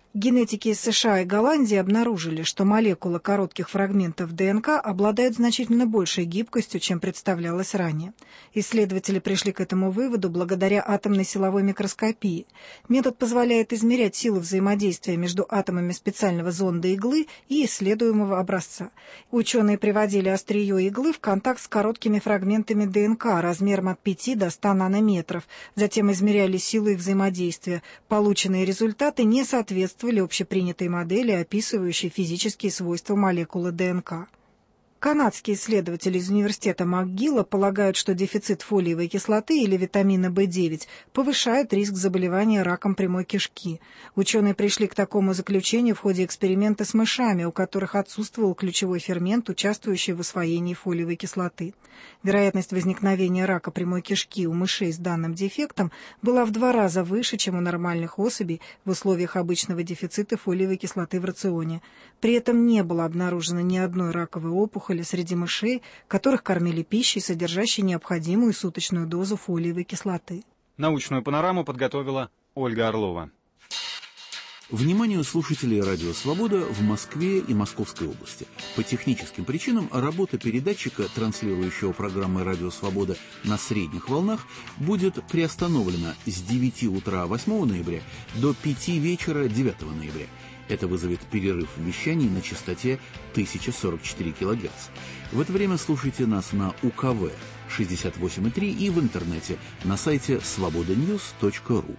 Генетики из США и Голландии обнаружили, что молекулы коротких фрагментов ДНК обладают значительно большей гибкостью, чем представлялось ранее. Исследователи пришли к этому выводу благодаря атомной силовой микроскопии. Метод позволяет измерять силу взаимодействия между атомами специального зонда иглы и исследуемого образца. Ученые приводили острие иглы в контакт с короткими фрагментами ДНК размером от пяти до ста нанометров, затем измеряли силу их взаимодействия. Полученные результаты не соответствуют общепринятой модели, описывающей физические свойства молекулы ДНК. Канадские исследователи из университета МакГилла полагают, что дефицит фолиевой кислоты или витамина бэ девять повышает риск заболевания раком прямой кишки. Ученые пришли к такому заключению в ходе эксперимента с мышами, у которых отсутствовал ключевой фермент, участвующий в усвоении фолиевой кислоты. Вероятность возникновения рака прямой кишки у мышей с данным дефектом была в два раза выше, чем у нормальных особей в условиях обычного дефицита фолиевой кислоты в рационе. При этом не было обнаружено ни одной раковой опухоли среди мышей, которых кормили пищей, содержащей необходимую суточную дозу фолиевой кислоты. Научную панораму подготовила Ольга Орлова. Вниманию слушателей «Радио Свобода» в Москве и Московской области. По техническим причинам работа передатчика, транслирующего программы «Радио Свобода» на средних волнах, будет приостановлена с девяти утра восьмого ноября до пяти вечера девятого ноября. Это вызовет перерыв в вещании на частоте тысяча сорок четыре килогерца. В это время слушайте нас на У Ка Вэ шестьдесят восемь и три и в интернете на сайте свобода ньюс точка ру.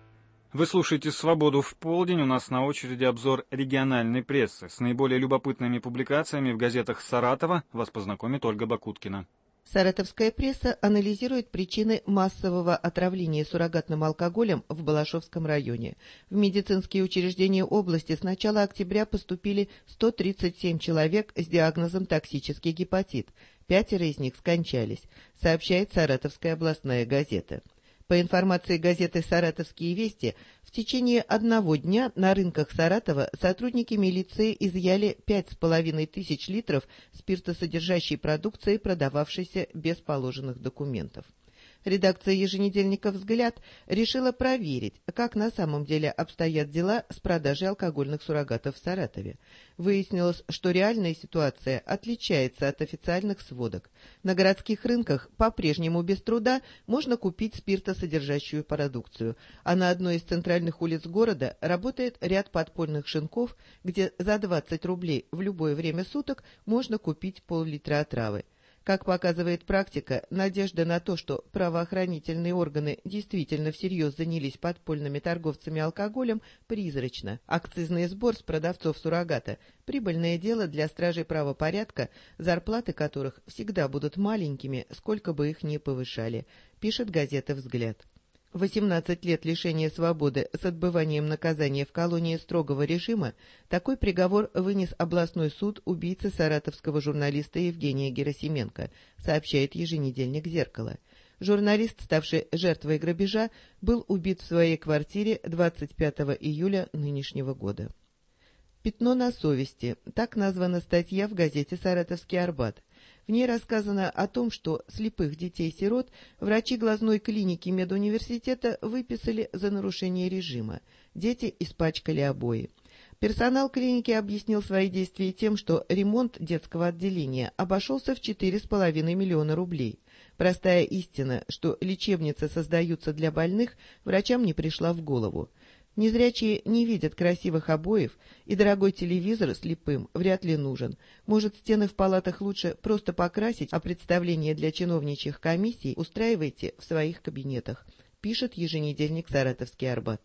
Вы слушаете «Свободу в полдень». У нас на очереди обзор региональной прессы. С наиболее любопытными публикациями в газетах Саратова вас познакомит Ольга Бакуткина. Саратовская пресса анализирует причины массового отравления суррогатным алкоголем в Балашовском районе. В медицинские учреждения области с начала октября поступили сто тридцать семь человек с диагнозом токсический гепатит. Пятеро из них скончались, сообщает Саратовская областная газета. По информации газеты «Саратовские вести», в течение одного дня на рынках Саратова сотрудники милиции изъяли пять с половиной тысяч литров спиртосодержащей продукции, продававшейся без положенных документов. Редакция еженедельника «Взгляд» решила проверить, как на самом деле обстоят дела с продажей алкогольных суррогатов в Саратове. Выяснилось, что реальная ситуация отличается от официальных сводок. На городских рынках по-прежнему без труда можно купить спиртосодержащую продукцию, а на одной из центральных улиц города работает ряд подпольных шинков, где за двадцать рублей в любое время суток можно купить пол-литра отравы. Как показывает практика, надежда на то, что правоохранительные органы действительно всерьез занялись подпольными торговцами алкоголем, призрачна. Акцизный сбор с продавцов суррогата – прибыльное дело для стражей правопорядка, зарплаты которых всегда будут маленькими, сколько бы их ни повышали, пишет газета «Взгляд». восемнадцать лет лишения свободы с отбыванием наказания в колонии строгого режима, такой приговор вынес областной суд убийце саратовского журналиста Евгения Герасименко, сообщает еженедельник «Зеркало». Журналист, ставший жертвой грабежа, был убит в своей квартире двадцать пятого июля нынешнего года. «Пятно на совести» — так названа статья в газете «Саратовский Арбат». В ней рассказано о том, что слепых детей-сирот врачи глазной клиники медуниверситета выписали за нарушение режима. Дети испачкали обои. Персонал клиники объяснил свои действия тем, что ремонт детского отделения обошелся в четыре с половиной миллиона рублей. Простая истина, что лечебницы создаются для больных, врачам не пришла в голову. Незрячие не видят красивых обоев, и дорогой телевизор слепым вряд ли нужен. Может, стены в палатах лучше просто покрасить, а представления для чиновничьих комиссий устраивайте в своих кабинетах, пишет еженедельник «Саратовский Арбат».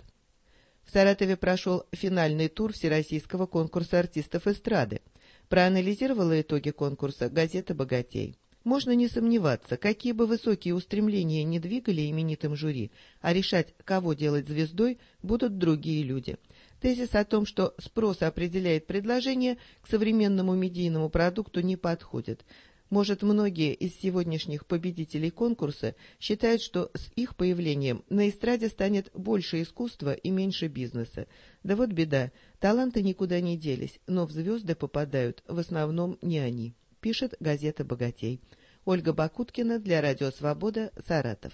В Саратове прошел финальный тур Всероссийского конкурса артистов эстрады. Проанализировала итоги конкурса газета «Богатей». Можно не сомневаться, какие бы высокие устремления не двигали именитым жюри, а решать, кого делать звездой, будут другие люди. Тезис о том, что спрос определяет предложение, к современному медийному продукту не подходит. Может, многие из сегодняшних победителей конкурса считают, что с их появлением на эстраде станет больше искусства и меньше бизнеса. Да вот беда, таланты никуда не делись, но в звезды попадают в основном не они, пишет газета «Богатей». Ольга Бакуткина для Радио Свобода, Саратов.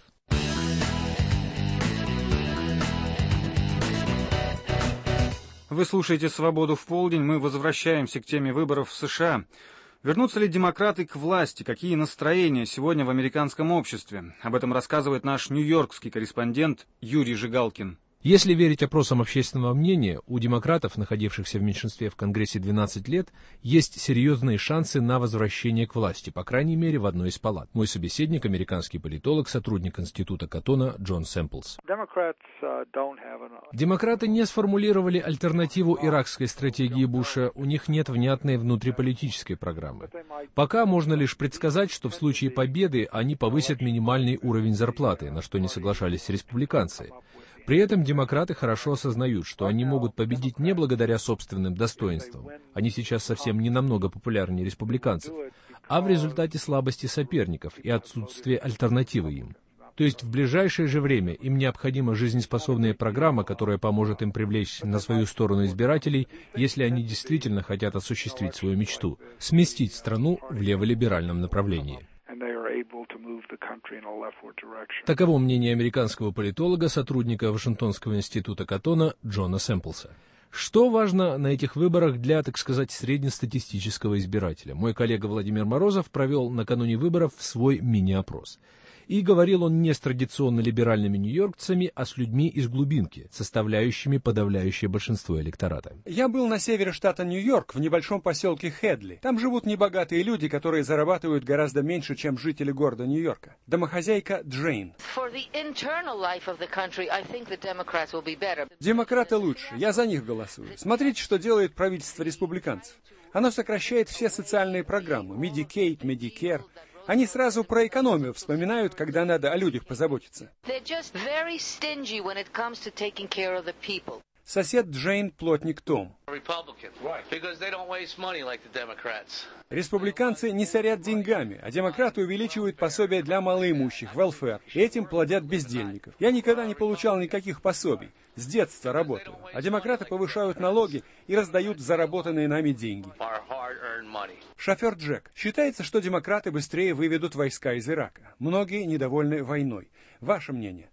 Вы слушаете «Свободу в полдень». Мы возвращаемся к теме выборов в США. Вернутся ли демократы к власти? Какие настроения сегодня в американском обществе? Об этом рассказывает наш нью-йоркский корреспондент Юрий Жигалкин. Если верить опросам общественного мнения, у демократов, находившихся в меньшинстве в Конгрессе двенадцать лет, есть серьезные шансы на возвращение к власти, по крайней мере, в одной из палат. Мой собеседник, американский политолог, сотрудник Института Каттона Джон Сэмплс. Демократы не сформулировали альтернативу иракской стратегии Буша, у них нет внятной внутриполитической программы. Пока можно лишь предсказать, что в случае победы они повысят минимальный уровень зарплаты, на что не соглашались республиканцы. При этом демократы хорошо осознают, что они могут победить не благодаря собственным достоинствам, они сейчас совсем не намного популярнее республиканцев, а в результате слабости соперников и отсутствия альтернативы им. То есть в ближайшее же время им необходима жизнеспособная программа, которая поможет им привлечь на свою сторону избирателей, если они действительно хотят осуществить свою мечту – сместить страну в леволиберальном направлении. Таково мнение американского политолога, сотрудника Вашингтонского института Каттона Джона Сэмплса. Что важно на этих выборах для, так сказать, среднестатистического избирателя? Мой коллега Владимир Морозов провел накануне выборов свой мини-опрос. И говорил он не с традиционно либеральными нью-йоркцами, а с людьми из глубинки, составляющими подавляющее большинство электората. Я был на севере штата Нью-Йорк, в небольшом поселке Хедли. Там живут небогатые люди, которые зарабатывают гораздо меньше, чем жители города Нью-Йорка. Домохозяйка Джейн. Демократы лучше, я за них голосую. Смотрите, что делает правительство республиканцев. Оно сокращает все социальные программы, Medicaid, Medicare. Они сразу про экономию вспоминают, когда надо о людях позаботиться. Сосед Джейн – плотник Том. Республиканцы не сорят деньгами, а демократы увеличивают пособия для малоимущих, welfare, и этим плодят бездельников. Я никогда не получал никаких пособий, с детства работаю, а демократы повышают налоги и раздают заработанные нами деньги. Шофер Джек. Считается, что демократы быстрее выведут войска из Ирака. Многие недовольны войной. Ваше мнение?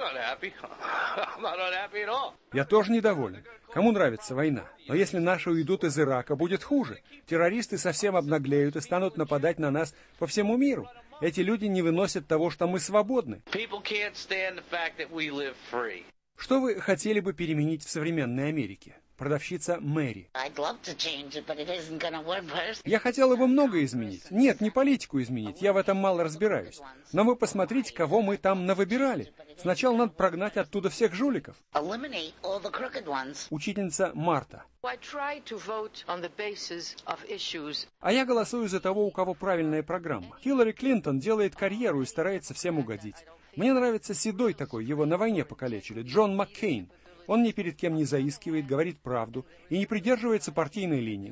Я тоже недоволен. Кому нравится война? Но если наши уйдут из Ирака, будет хуже. Террористы совсем обнаглеют и станут нападать на нас по всему миру. Эти люди не выносят того, что мы свободны. Что вы хотели бы переменить в современной Америке? Продавщица Мэри. Я хотела бы многое изменить. Нет, не политику изменить, я в этом мало разбираюсь. Но вы посмотрите, кого мы там навыбирали. Сначала надо прогнать оттуда всех жуликов. Учительница Марта. А я голосую за того, у кого правильная программа. Хиллари Клинтон делает карьеру и старается всем угодить. Мне нравится седой такой, его на войне покалечили, Джон Маккейн. Он ни перед кем не заискивает, говорит правду и не придерживается партийной линии.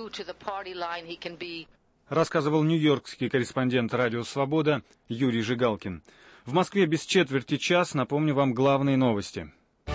Рассказывал нью-йоркский корреспондент «Радио Свобода» Юрий Жигалкин. В Москве без четверти час, напомню вам главные новости.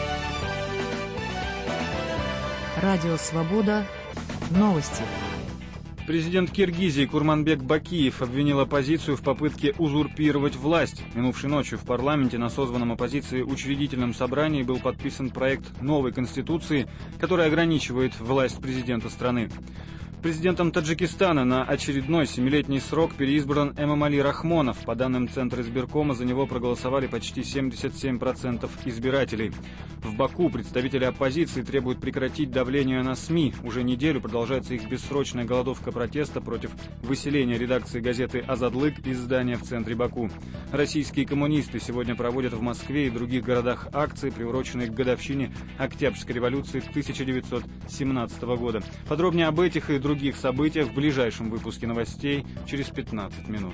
Радио Свобода. Новости. Президент Киргизии Курманбек Бакиев обвинил оппозицию в попытке узурпировать власть. Минувшей ночью в парламенте на созванном оппозиции учредительном собрании был подписан проект новой конституции, который ограничивает власть президента страны. Президентом Таджикистана на очередной семилетний срок переизбран Эмомали Рахмонов. По данным Центра избиркома, за него проголосовали почти семьдесят семь процентов избирателей. В Баку представители оппозиции требуют прекратить давление на СМИ. Уже неделю продолжается их бессрочная голодовка протеста против выселения редакции газеты «Азадлык» из здания в центре Баку. Российские коммунисты сегодня проводят в Москве и других городах акции, приуроченные к годовщине Октябрьской революции тысяча девятьсот семнадцатого года. Подробнее об этих и других событиях в ближайшем выпуске новостей через пятнадцать минут.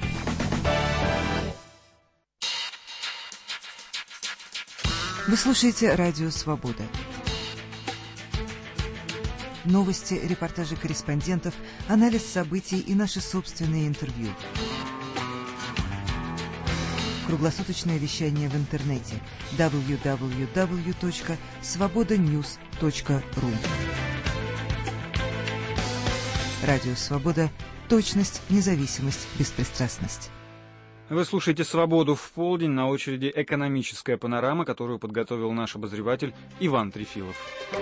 Вы слушаете «Радио Свобода». Новости, репортажи корреспондентов, анализ событий и наши собственные интервью. Круглосуточное вещание в интернете дабл ю дабл ю дабл ю точка свобода ньюс точка ру. Радио Свобода. Точность, независимость, беспристрастность. Вы слушаете «Свободу в полдень», на очереди экономическая панорама, которую подготовил наш обозреватель Иван Трефилов.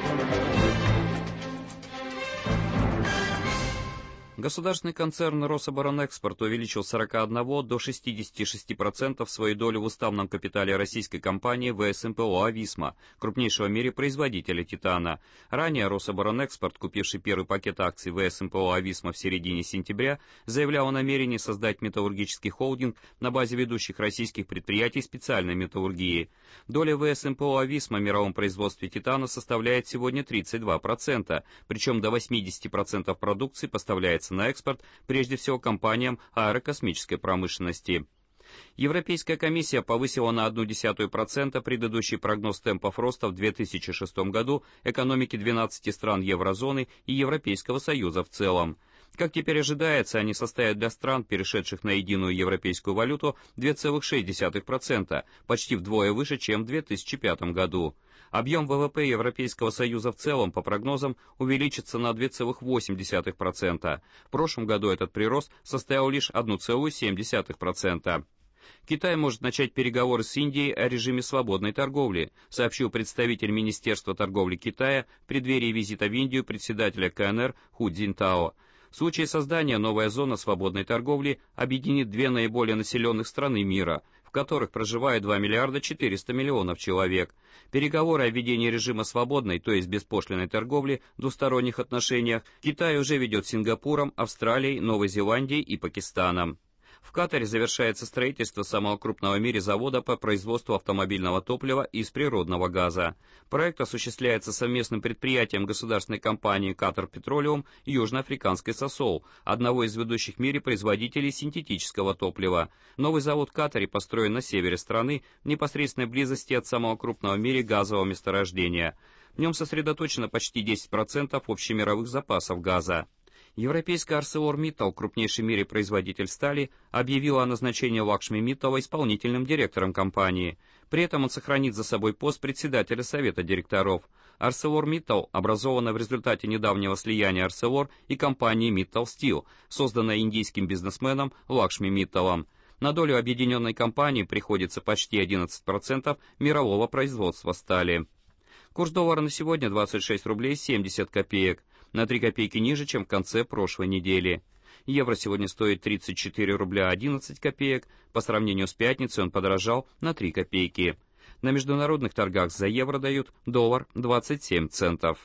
Государственный концерн «Рособоронэкспорт» увеличил с сорока одного до шестидесяти шести процентов свою долю в уставном капитале российской компании вэ эс эм пэ о «Ависма», крупнейшего в мире производителя титана. Ранее «Рособоронэкспорт», купивший первый пакет акций вэ эс эм пэ о «Ависма» в середине сентября, заявлял о намерении создать металлургический холдинг на базе ведущих российских предприятий специальной металлургии. Доля вэ эс эм пэ о «Ависма» в мировом производстве титана составляет сегодня тридцать два процента, причем до восьмидесяти процентов продукции поставляется на экспорт, прежде всего компаниям аэрокосмической промышленности. Европейская комиссия повысила на ноль целых одну десятую процента предыдущий прогноз темпов роста в две тысячи шестом году экономики двенадцати стран еврозоны и Европейского Союза в целом. Как теперь ожидается, они составят для стран, перешедших на единую европейскую валюту, две целых шесть десятых процента, почти вдвое выше, чем в две тысячи пятом году. Объем вэ вэ пэ Европейского Союза в целом, по прогнозам, увеличится на две целых восемь десятых процента. В прошлом году этот прирост составил лишь одна целая семь десятых процента. Китай может начать переговоры с Индией о режиме свободной торговли, сообщил представитель Министерства торговли Китая в преддверии визита в Индию председателя ка эн эр Ху Цзиньтао. В случае создания новая зона свободной торговли объединит две наиболее населенных страны мира, в которых проживает два миллиарда четыреста миллионов человек. Переговоры о введении режима свободной, то есть беспошлинной торговли в двусторонних отношениях Китай уже ведет с Сингапуром, Австралией, Новой Зеландией и Пакистаном. В Катаре завершается строительство самого крупного в мире завода по производству автомобильного топлива из природного газа. Проект осуществляется совместным предприятием государственной компании «Катар Петролиум» и южноафриканской «Сосол», одного из ведущих в мире производителей синтетического топлива. Новый завод в Катаре построен на севере страны, в непосредственной близости от самого крупного в мире газового месторождения. В нем сосредоточено почти десять процентов общемировых запасов газа. Европейская ArcelorMittal, крупнейший в мире производитель стали, объявила о назначении Лакшми Миттала исполнительным директором компании. При этом он сохранит за собой пост председателя совета директоров. ArcelorMittal образована в результате недавнего слияния Arcelor и компании Mittal Steel, созданной индийским бизнесменом Лакшми Митталом. На долю объединенной компании приходится почти одиннадцать процентов мирового производства стали. Курс доллара на сегодня двадцать шесть рублей семьдесят копеек, на три копейки ниже, чем в конце прошлой недели. Евро сегодня стоит тридцать четыре рубля одиннадцать копеек, по сравнению с пятницей он подорожал на три копейки. На международных торгах за евро дают доллар двадцать семь центов.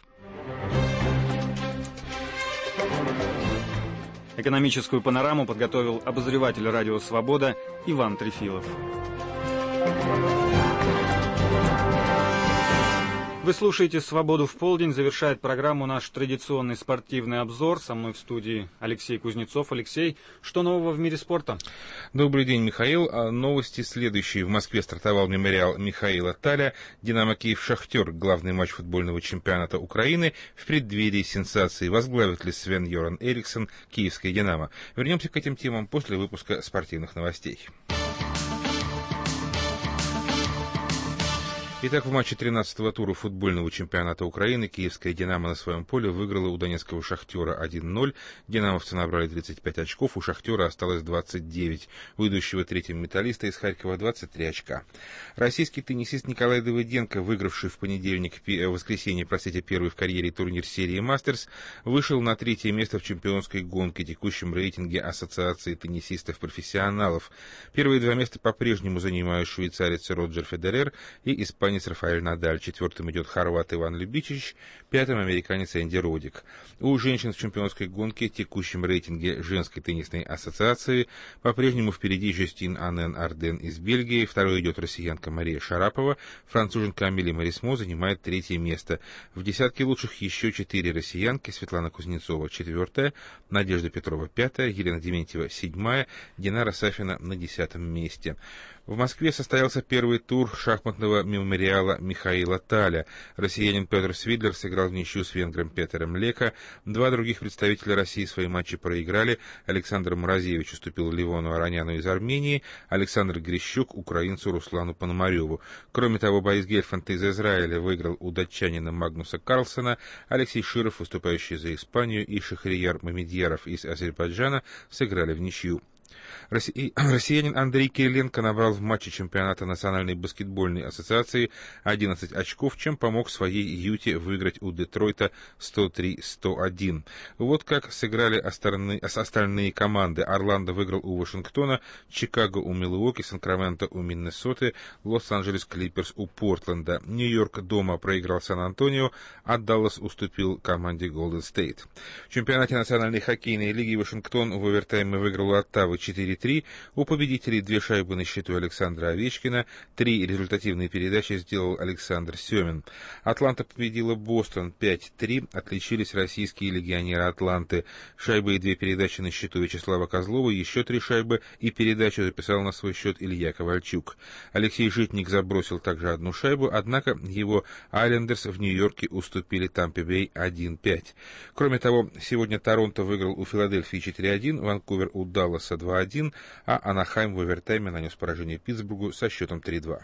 Экономическую панораму подготовил обозреватель «Радио Свобода» Иван Трефилов. Вы слушаете «Свободу в полдень». Завершает программу наш традиционный спортивный обзор. Со мной в студии Алексей Кузнецов. Алексей, что нового в мире спорта? Добрый день, Михаил. Новости следующие. В Москве стартовал мемориал Михаила Таля. «Динамо Киев-Шахтер», главный матч футбольного чемпионата Украины, в преддверии сенсации. Возглавит ли Свен Йоран Эриксон киевское «Динамо»? Вернемся к этим темам после выпуска спортивных новостей. Итак, в матче тринадцатого тура футбольного чемпионата Украины киевская «Динамо» на своем поле выиграла у донецкого «Шахтера» один ноль. «Динамовцы» набрали тридцать пять очков, у «Шахтера» осталось двадцать девять. У идущего третьим «Металлиста» из Харькова двадцать три очка. Российский теннисист Николай Давыденко, выигравший в понедельник, в воскресенье, простите, первый в карьере турнир серии «Мастерс», вышел на третье место в чемпионской гонке, текущем рейтинге Ассоциации теннисистов-профессионалов. Первые два места по-прежнему занимают швейцарец Роджер Федерер и испанец Рафаэль Надаль. Четвертым идет хорват Иван Любичич, пятым американец Энди Родик. У женщин в чемпионской гонке, текущем рейтинге женской теннисной ассоциации, по-прежнему впереди Жюстин Анен Арден из Бельгии, второй идет россиянка Мария Шарапова, француженка Амели Марисмо занимает третье место. В десятке лучших еще четыре россиянки: Светлана Кузнецова четвертая, Надежда Петрова пятая, Елена Дементьева седьмая, Динара Сафина на десятом месте. В Москве состоялся первый тур шахматного мемориала Михаила Таля. Россиянин Петр Свидлер сыграл в ничью с венгром Петером Леко. Два других представителя России свои матчи проиграли. Александр Мразевич уступил Ливону Ароняну из Армении, Александр Грищук украинцу Руслану Пономареву. Кроме того, Борис Гельфанд из Израиля выиграл у датчанина Магнуса Карлсона, Алексей Широв, выступающий за Испанию, и Шахрияр Мамедьяров из Азербайджана сыграли в ничью. Россиянин Андрей Кириленко набрал в матче чемпионата Национальной баскетбольной ассоциации одиннадцать очков, чем помог своей Юте выиграть у Детройта сто три сто один. Вот как сыграли остальные команды. Орландо выиграл у Вашингтона, Чикаго у Милуоки, Сакраменто у Миннесоты, Лос-Анджелес Клиперс у Портленда. Нью-Йорк дома проиграл Сан-Антонио, а Даллас уступил команде Голден Стейт. В чемпионате Национальной хоккейной лиги Вашингтон в овертайме выиграл у Оттавы четыре три. У победителей две шайбы на счету Александра Овечкина, три результативные передачи сделал Александр Семин. Атланта победила Бостон пять три, отличились российские легионеры Атланты. Шайбы и две передачи на счету Вячеслава Козлова, еще три шайбы и передачу записал на свой счет Илья Ковальчук. Алексей Житник забросил также одну шайбу, однако его Айлендерс в Нью-Йорке уступили Тампе-Бэй один пять. Кроме того, сегодня Торонто выиграл у Филадельфии четыре один, Ванкувер у Далласа два один, а Анахайм в овертайме нанес поражение Питтсбургу со счетом три два.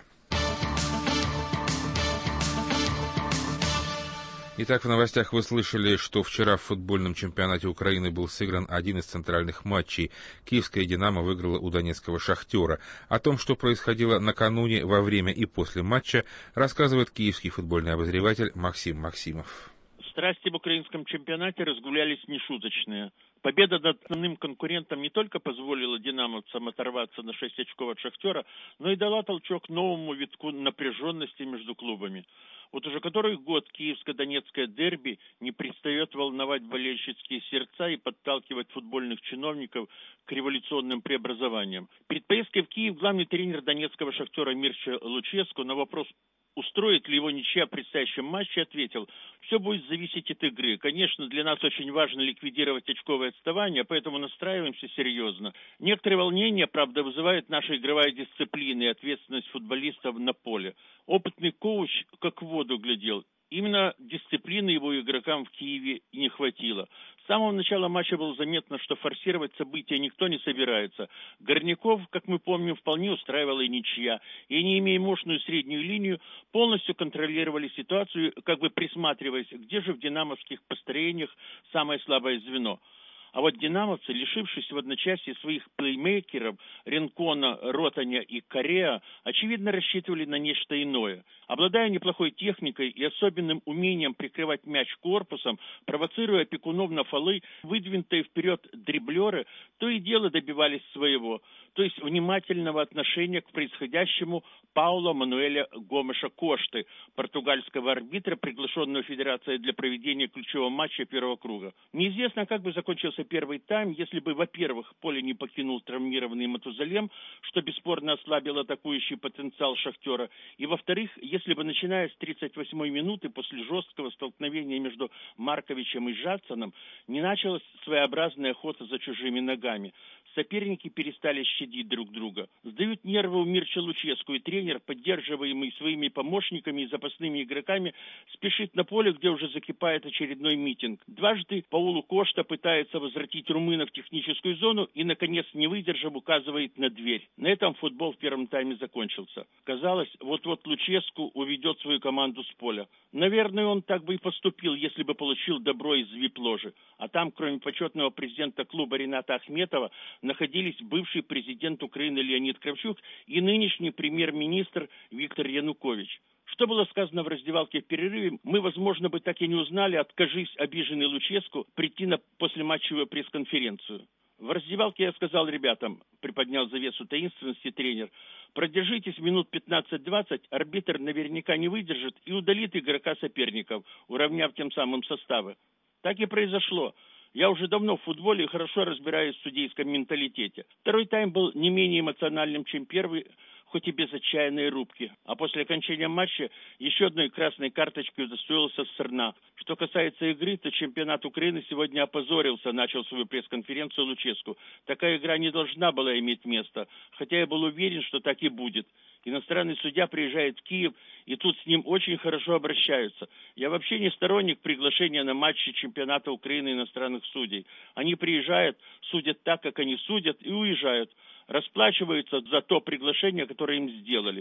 Итак, в новостях вы слышали, что вчера в футбольном чемпионате Украины был сыгран один из центральных матчей. Киевская «Динамо» выиграла у донецкого «Шахтера». О том, что происходило накануне, во время и после матча, рассказывает киевский футбольный обозреватель Максим Максимов. Страсти в украинском чемпионате разгулялись нешуточные. Победа над основным конкурентом не только позволила динамовцам оторваться на шесть очков от «Шахтера», но и дала толчок новому витку напряженности между клубами. Вот уже который год киевско-донецкое дерби не перестает волновать болельщицкие сердца и подталкивать футбольных чиновников к революционным преобразованиям. Перед поездкой в Киев главный тренер донецкого «Шахтера» Мирча Луческу на вопрос, устроит ли его ничья в предстоящем матче, ответил: все будет зависеть от игры. Конечно, для нас очень важно ликвидировать очковое отставание, поэтому настраиваемся серьезно. Некоторые волнения, правда, вызывает наша игровая дисциплина и ответственность футболистов на поле. Опытный коуч как в воду глядел. Именно дисциплины его игрокам в Киеве не хватило. С самого начала матча было заметно, что форсировать события никто не собирается. Горняков, как мы помним, вполне устраивала и ничья. И, не имея мощную среднюю линию, полностью контролировали ситуацию, как бы присматриваясь, где же в динамовских построениях самое слабое звено. А вот динамовцы, лишившись в одночасье своих плеймейкеров Ренкона, Ротаня и Корея, очевидно рассчитывали на нечто иное. Обладая неплохой техникой и особенным умением прикрывать мяч корпусом, провоцируя опекунов на фолы, выдвинутые вперед дриблеры, то и дело добивались своего, то есть внимательного отношения к происходящему Паула Мануэля Гомеша Кошты, португальского арбитра, приглашенного Федерацией для проведения ключевого матча первого круга. Неизвестно, как бы закончился первый тайм, если бы, во-первых, поле не покинул травмированный Матузалем, что бесспорно ослабило атакующий потенциал «Шахтера», и, во-вторых, если бы, начиная с тридцать восьмой минуты после жесткого столкновения между Марковичем и Жадсоном, не началась своеобразная охота за чужими ногами. Соперники перестали щадить друг друга. Сдают нервы у Мирча Луческу, и тренер, поддерживаемый своими помощниками и запасными игроками, спешит на поле, где уже закипает очередной митинг. Дважды Паулу Кошта пытается возвратить румынов в техническую зону и, наконец, не выдержав, указывает на дверь. На этом футбол в первом тайме закончился. Казалось, вот-вот Луческу уведет свою команду с поля. Наверное, он так бы и поступил, если бы получил добро из вип-ложи. А там, кроме почетного президента клуба Рената Ахметова, находились бывший президент Украины Леонид Кравчук и нынешний премьер-министр Виктор Янукович. Что было сказано в раздевалке в перерыве, мы, возможно, бы так и не узнали, откажись обиженный Луческу прийти на послематчевую пресс-конференцию. В раздевалке я сказал ребятам, приподнял завесу таинственности тренер, продержитесь минут пятнадцать-двадцать, арбитр наверняка не выдержит и удалит игрока соперников, уравняв тем самым составы. Так и произошло. Я уже давно в футболе и хорошо разбираюсь в судейском менталитете. Второй тайм был не менее эмоциональным, чем первый, хоть и без отчаянной рубки. А после окончания матча еще одной красной карточкой удостоился Сырна. Что касается игры, то чемпионат Украины сегодня опозорился, начал свою пресс-конференцию Луческу. Такая игра не должна была иметь места, хотя я был уверен, что так и будет. Иностранный судья приезжает в Киев, и тут с ним очень хорошо обращаются. Я вообще не сторонник приглашения на матчи чемпионата Украины иностранных судей. Они приезжают, судят так, как они судят, и уезжают. Расплачиваются за то приглашение, которое им сделали.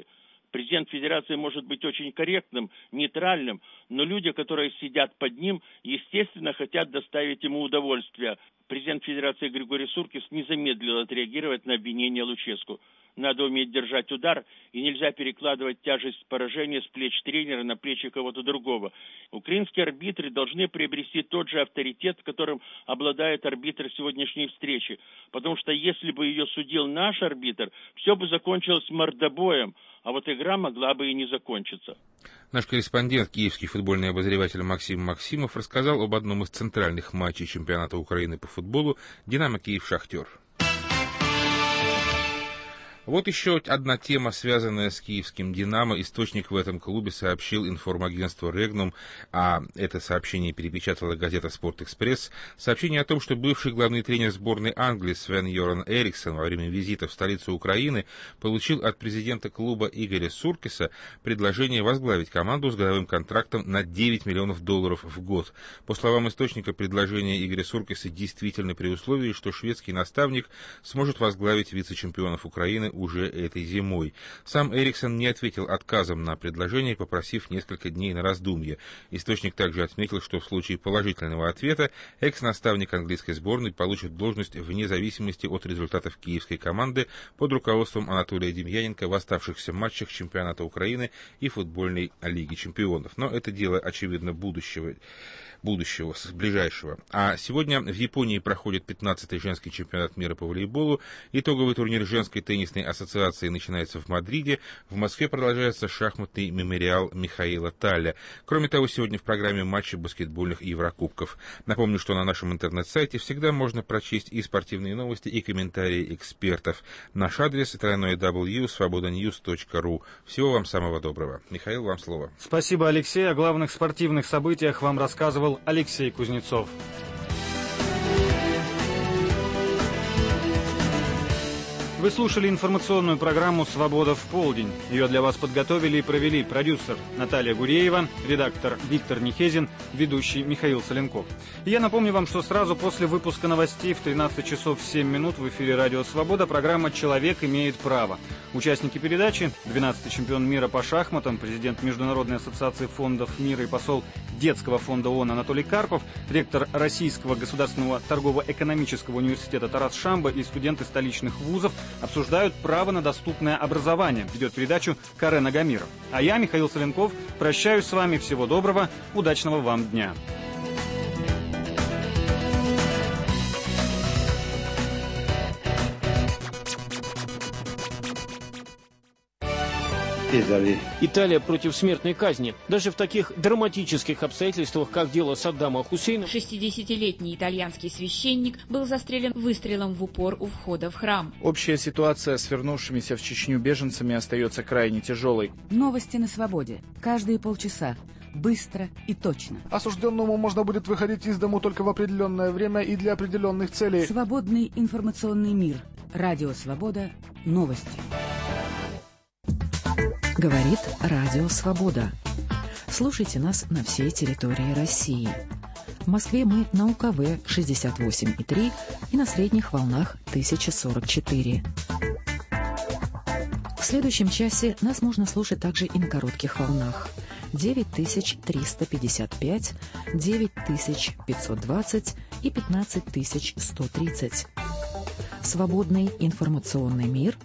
Президент Федерации может быть очень корректным, нейтральным, но люди, которые сидят под ним, естественно, хотят доставить ему удовольствие. Президент Федерации Григорий Суркис не замедлил отреагировать на обвинение Луческу. Надо уметь держать удар, и нельзя перекладывать тяжесть поражения с плеч тренера на плечи кого-то другого. Украинские арбитры должны приобрести тот же авторитет, которым обладает арбитр сегодняшней встречи. Потому что если бы ее судил наш арбитр, все бы закончилось мордобоем, а вот игра могла бы и не закончиться. Наш корреспондент, киевский футбольный обозреватель Максим Максимов, рассказал об одном из центральных матчей чемпионата Украины по футболу «Динамо Киев-Шахтер». Вот еще одна тема, связанная с киевским «Динамо». Источник в этом клубе сообщил информагентству «Регнум», а это сообщение перепечатала газета «Спорт-Экспресс». Сообщение о том, что бывший главный тренер сборной Англии Свен Йоран Эриксон во время визита в столицу Украины получил от президента клуба Игоря Суркиса предложение возглавить команду с годовым контрактом на девять миллионов долларов в год. По словам источника, предложение Игоря Суркиса действительно при условии, что шведский наставник сможет возглавить вице-чемпионов Украины уже этой зимой. Сам Эриксон не ответил отказом на предложение, попросив несколько дней на раздумье. Источник также отметил, что в случае положительного ответа экс-наставник английской сборной получит должность вне зависимости от результатов киевской команды под руководством Анатолия Демьяненко в оставшихся матчах чемпионата Украины и футбольной Лиги чемпионов. Но это дело, очевидно, будущего. будущего, ближайшего. А сегодня в Японии проходит пятнадцатый женский чемпионат мира по волейболу. Итоговый турнир женской теннисной ассоциации начинается в Мадриде. В Москве продолжается шахматный мемориал Михаила Таля. Кроме того, сегодня в программе матчи баскетбольных Еврокубков. Напомню, что на нашем интернет-сайте всегда можно прочесть и спортивные новости, и комментарии экспертов. Наш адрес тройной дабл ю точка свобода ньюс точка ру. Всего вам самого доброго. Михаил, вам слово. Спасибо, Алексей. О главных спортивных событиях вам рассказывал Алексей Кузнецов. Вы слушали информационную программу «Свобода в полдень». Ее для вас подготовили и провели продюсер Наталья Гуреева, редактор Виктор Нехезин, ведущий Михаил Соленков. И я напомню вам, что сразу после выпуска новостей в тринадцать часов семь минут в эфире «Радио Свобода» программа «Человек имеет право». Участники передачи – двенадцатый чемпион мира по шахматам, президент Международной ассоциации фондов мира и посол Детского фонда ООН Анатолий Карпов, ректор Российского государственного торгово-экономического университета Тарас Шамба и студенты столичных вузов обсуждают право на доступное образование. Ведет передачу Карен Агамиров. А я, Михаил Соленков, прощаюсь с вами. Всего доброго, удачного вам дня. Италия против смертной казни. Даже в таких драматических обстоятельствах, как дело Саддама Хусейна. шестидесятилетний итальянский священник был застрелен выстрелом в упор у входа в храм. Общая ситуация с вернувшимися в Чечню беженцами остается крайне тяжелой. Новости на свободе. Каждые полчаса. Быстро и точно. Осужденному можно будет выходить из дому только в определенное время и для определенных целей. Свободный информационный мир. Радио Свобода. Новости. Говорит Радио Свобода. Слушайте нас на всей территории России. В Москве мы на У Ка Вэ шестьдесят восемь и три и на средних волнах тысяча сорок четыре. В следующем часе нас можно слушать также и на коротких волнах. девять тысяч триста пятьдесят пять, девять тысяч пятьсот двадцать и пятнадцать тысяч сто тридцать. Свободный информационный мир